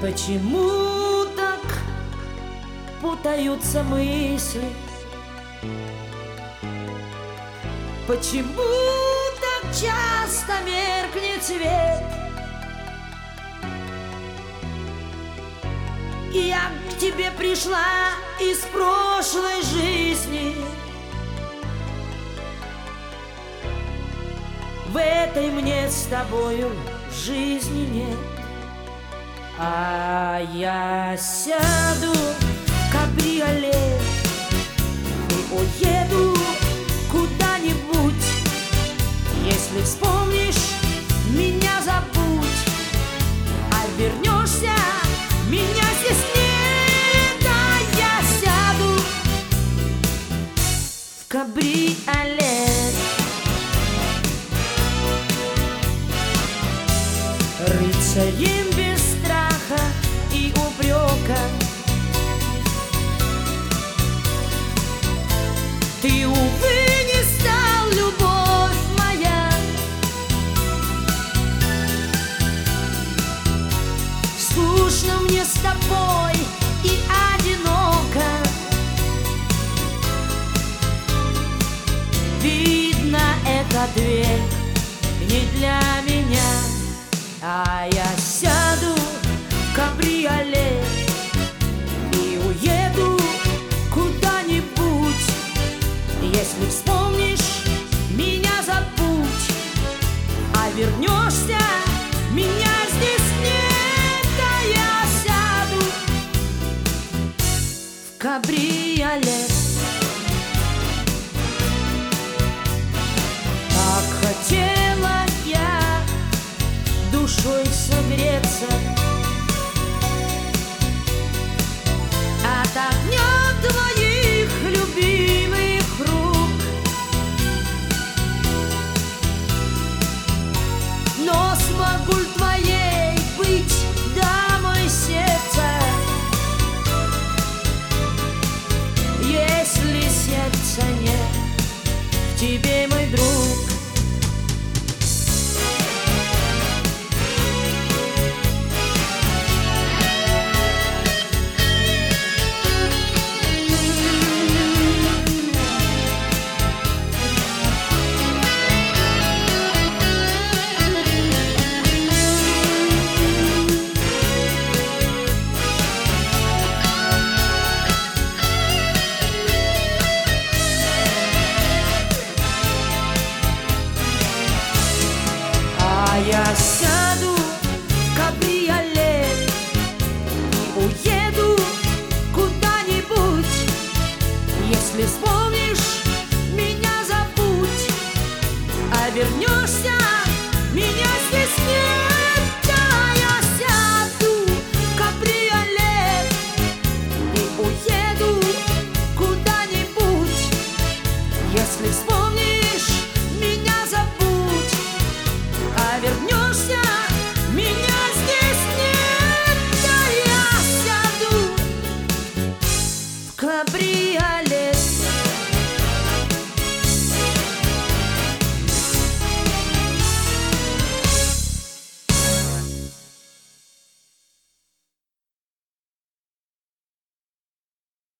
Почему так путаются мысли? Почему так часто меркнет свет? И я к тебе пришла из прошлой жизни. В этой мне с тобою жизни нет. А я сяду в кабриолет и уеду куда-нибудь. Если вспомнишь, меня забудь, а вернешься, меня здесь нет. А я сяду в кабриолет, рыцарем без страха и упрека. Ты, увы, не стал, любовь моя. Скучно мне с тобой и одиноко. Видно, эта дверь не для меня. А я сяду в кабриолет и уеду куда-нибудь. Если вспомнишь, меня забудь, а вернешься, меня здесь нет. А я сяду в кабриолет. Так хотела я душой согреться от огня твоих любимых рук, но смогу ли твоей быть дамой сердца, если сердца нет в тебе, мой друг? Я сяду в кабриолет и уеду куда-нибудь. Если вспомнишь, меня забудь, а вернешься,